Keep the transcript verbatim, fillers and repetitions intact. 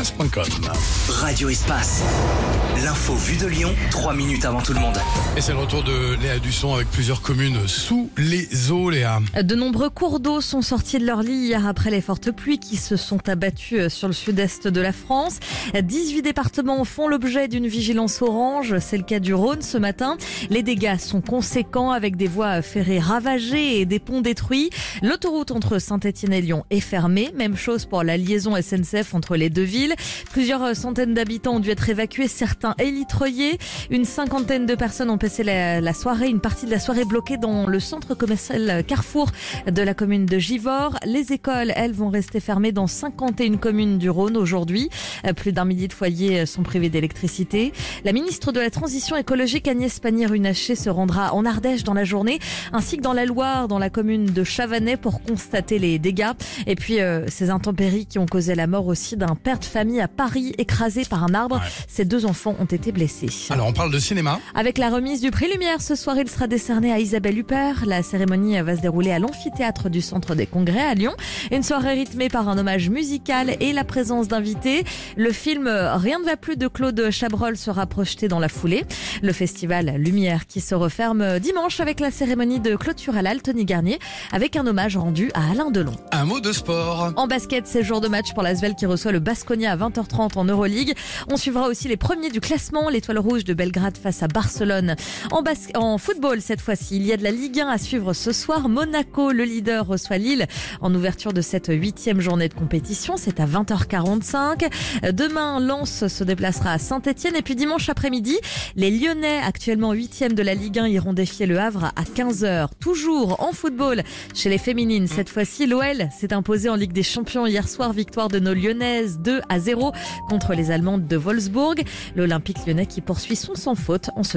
espace point com. Radio Espace. L'info vue de Lyon, trois minutes avant tout le monde. Et c'est le retour de Léa Dusson avec plusieurs communes sous les eaux, Léa. De nombreux cours d'eau sont sortis de leur lit hier après les fortes pluies qui se sont abattues sur le sud-est de la France. dix-huit départements font l'objet d'une vigilance orange. C'est le cas du Rhône ce matin. Les dégâts sont conséquents avec des voies ferrées ravagées et des ponts détruits. L'autoroute entre Saint-Étienne et Lyon est fermée. Même chose pour la liaison S N C F entre les deux villes. Plusieurs centaines d'habitants ont dû être évacués, certains élitreillés. Une cinquantaine de personnes ont passé la, la soirée, une partie de la soirée bloquée dans le centre commercial Carrefour de la commune de Givors. Les écoles, elles, vont rester fermées dans cinquante et une communes du Rhône aujourd'hui. Plus d'un millier de foyers sont privés d'électricité. La ministre de la Transition écologique Agnès Pannier-Runacher se rendra en Ardèche dans la journée, ainsi que dans la Loire, dans la commune de Chavanais, pour constater les dégâts. Et puis euh, ces intempéries qui ont causé la mort aussi d'un père de famille à Paris, écrasé par un arbre. Ouais. Ses deux enfants ont été blessés. Alors on parle de cinéma. Avec la remise du prix Lumière, ce soir il sera décerné à Isabelle Huppert. La cérémonie va se dérouler à l'amphithéâtre du Centre des Congrès à Lyon. Une soirée rythmée par un hommage musical et la présence d'invités. Le film Rien ne va plus de Claude Chabrol sera projeté dans la foulée. Le festival Lumière qui se referme dimanche avec la cérémonie de clôture à l'Al Tony Garnier avec un hommage rendu à Alain Delon. Un mot de sport. En basket, c'est jour de match pour l'Asvel qui reçoit le Baskonia à vingt heures trente en Euroleague. On suivra aussi les premiers du classement, l'Étoile Rouge de Belgrade face à Barcelone. En, bas... en football, cette fois-ci, il y a de la Ligue un à suivre ce soir. Monaco, le leader, reçoit Lille en ouverture de cette huitième journée de compétition. C'est à vingt heures quarante-cinq. Demain, Lens se déplacera à Saint-Étienne. Et puis dimanche après-midi, les Lyonnais, actuellement huitième de la Ligue un, iront défier le Havre à quinze heures. Toujours en football, chez les féminines, cette fois-ci, l'O L s'est imposé en Ligue des Champions hier soir. Victoire de nos Lyonnaises deux à zéro contre les Allemandes de Wolfsburg. L'Olympique lyonnais qui poursuit son sans faute en ce